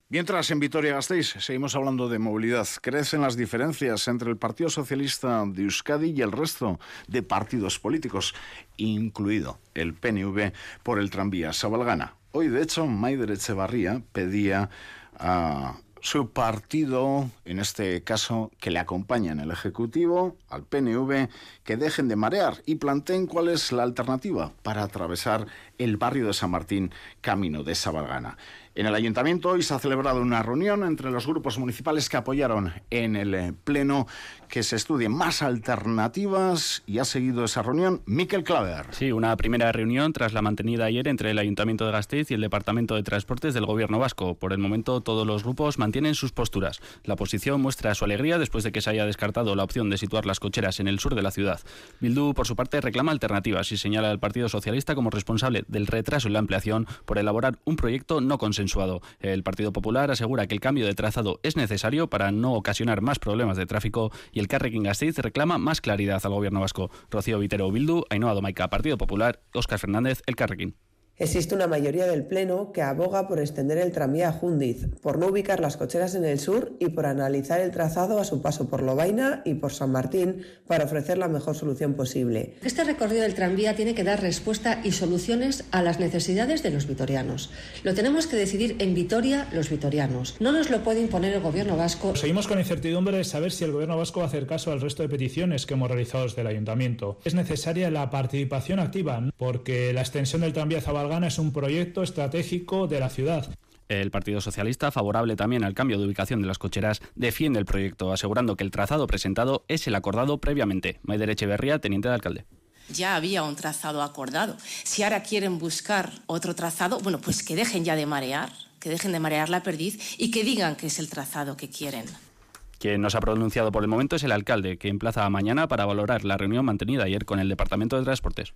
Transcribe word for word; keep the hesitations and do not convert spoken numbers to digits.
Mientras en Vitoria-Gasteiz seguimos hablando de movilidad, crecen las diferencias entre el Partido Socialista de Euskadi y el resto de partidos políticos, incluido el P N V, por el tranvía Sabalgana. Hoy, de hecho, Maider Etxebarria pedía a su partido, en este caso, que le acompaña en el Ejecutivo, al P N V, que dejen de marear y planteen cuál es la alternativa para atravesar el barrio de San Martín, camino de Sabalgana. En el Ayuntamiento hoy se ha celebrado una reunión entre los grupos municipales que apoyaron en el Pleno que se estudien más alternativas, y ha seguido esa reunión Mikel Claver. Sí, una primera reunión tras la mantenida ayer entre el Ayuntamiento de Gasteiz y el Departamento de Transportes del Gobierno vasco. Por el momento todos los grupos mantienen sus posturas. La oposición muestra su alegría después de que se haya descartado la opción de situar las cocheras en el sur de la ciudad. Bildu, por su parte, reclama alternativas y señala al Partido Socialista como responsable del retraso en la ampliación por elaborar un proyecto no consensuado. El Partido Popular asegura que el cambio de trazado es necesario para no ocasionar más problemas de tráfico, y el Carrequín Gasteiz reclama más claridad al Gobierno vasco. Rocío Vitero, Bildu; Ainhoa Domaica, Partido Popular; Óscar Fernández, El Carrequín. Existe una mayoría del Pleno que aboga por extender el tranvía a Jundiz, por no ubicar las cocheras en el sur y por analizar el trazado a su paso por Lovaina y por San Martín para ofrecer la mejor solución posible. Este recorrido del tranvía tiene que dar respuesta y soluciones a las necesidades de los vitorianos. Lo tenemos que decidir en Vitoria los vitorianos. No nos lo puede imponer el Gobierno vasco. Seguimos con incertidumbre de saber si el Gobierno vasco va a hacer caso al resto de peticiones que hemos realizado desde el Ayuntamiento. Es necesaria la participación activa, porque la extensión del tranvía Zabalgana es un proyecto estratégico de la ciudad. El Partido Socialista, favorable también al cambio de ubicación de las cocheras, defiende el proyecto, asegurando que el trazado presentado es el acordado previamente. Maider Etxebarria, teniente de alcalde. Ya había un trazado acordado. Si ahora quieren buscar otro trazado, bueno, pues que dejen ya de marear, que dejen de marear la perdiz y que digan que es el trazado que quieren. Quien no se ha pronunciado por el momento es el alcalde, que emplaza a mañana para valorar la reunión mantenida ayer con el Departamento de Transportes.